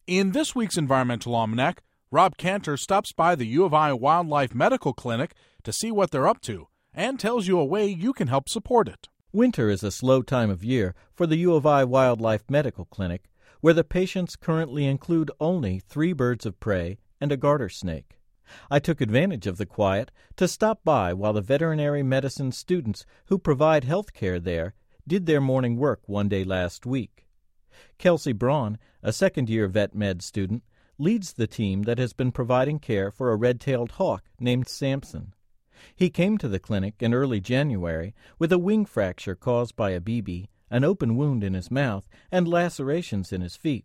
In this week's Environmental Almanac, Rob Cantor stops by the U of I Wildlife Medical Clinic to see what they're up to and tells you a way you can help support it. Winter is a slow time of year for the U of I Wildlife Medical Clinic, where the patients currently include only 3 birds of prey and a garter snake. I took advantage of the quiet to stop by while the veterinary medicine students who provide health care there did their morning work one day last week. Kelsey Braun, a second-year vet med student, leads the team that has been providing care for a red-tailed hawk named Samson. He came to the clinic in early January with a wing fracture caused by a BB, an open wound in his mouth, and lacerations in his feet.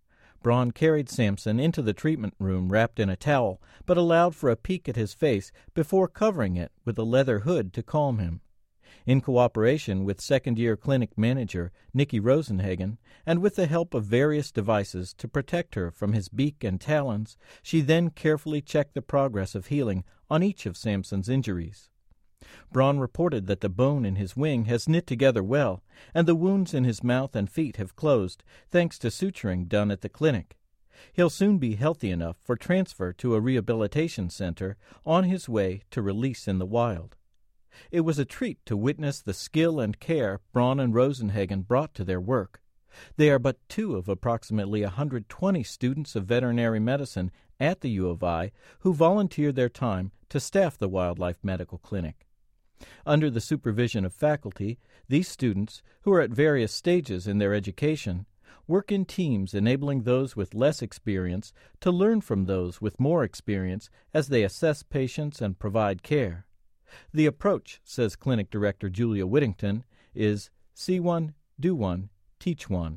Braun carried Samson into the treatment room wrapped in a towel, but allowed for a peek at his face before covering it with a leather hood to calm him. In cooperation with second-year clinic manager Nikki Rosenhagen, and with the help of various devices to protect her from his beak and talons, she then carefully checked the progress of healing on each of Samson's injuries. Braun reported that the bone in his wing has knit together well, and the wounds in his mouth and feet have closed, thanks to suturing done at the clinic. He'll soon be healthy enough for transfer to a rehabilitation center on his way to release in the wild. It was a treat to witness the skill and care Braun and Rosenhagen brought to their work. They are but 2 of approximately 120 students of veterinary medicine at the U of I who volunteer their time to staff the Wildlife Medical Clinic. Under the supervision of faculty, these students, who are at various stages in their education, work in teams enabling those with less experience to learn from those with more experience as they assess patients and provide care. The approach, says Clinic Director Julia Whittington, is see one, do one, teach one.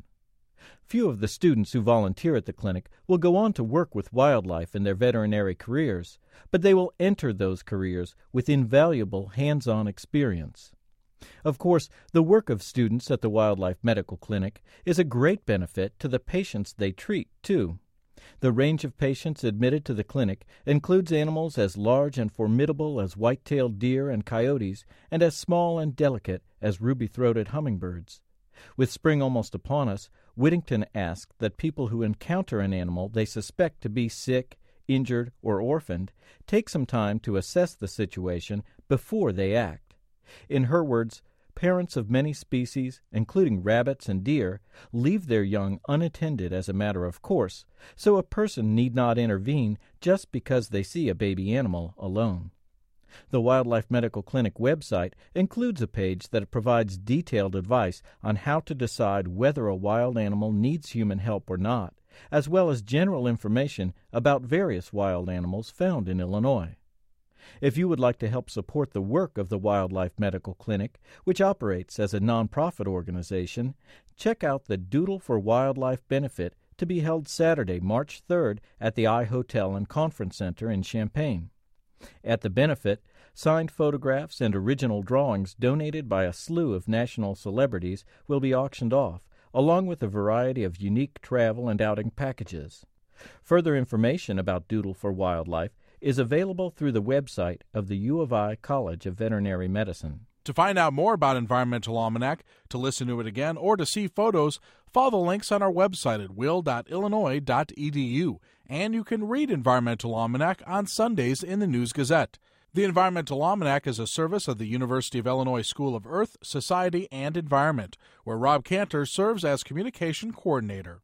Few of the students who volunteer at the clinic will go on to work with wildlife in their veterinary careers, but they will enter those careers with invaluable hands-on experience. Of course, the work of students at the Wildlife Medical Clinic is a great benefit to the patients they treat, too. The range of patients admitted to the clinic includes animals as large and formidable as white-tailed deer and coyotes, and as small and delicate as ruby-throated hummingbirds. With spring almost upon us, Whittington asked that people who encounter an animal they suspect to be sick, injured, or orphaned take some time to assess the situation before they act. In her words, parents of many species, including rabbits and deer, leave their young unattended as a matter of course, so a person need not intervene just because they see a baby animal alone. The Wildlife Medical Clinic website includes a page that provides detailed advice on how to decide whether a wild animal needs human help or not, as well as general information about various wild animals found in Illinois. If you would like to help support the work of the Wildlife Medical Clinic, which operates as a nonprofit organization, check out the Doodle for Wildlife benefit to be held Saturday, March 3rd at the iHotel and Conference Center in Champaign. At the benefit, signed photographs and original drawings donated by a slew of national celebrities will be auctioned off, along with a variety of unique travel and outing packages. Further information about Doodle for Wildlife is available through the website of the U of I College of Veterinary Medicine. To find out more about Environmental Almanac, to listen to it again, or to see photos, follow the links on our website at will.illinois.edu. And you can read Environmental Almanac on Sundays in the News-Gazette. The Environmental Almanac is a service of the University of Illinois School of Earth, Society, and Environment, where Rob Cantor serves as Communication Coordinator.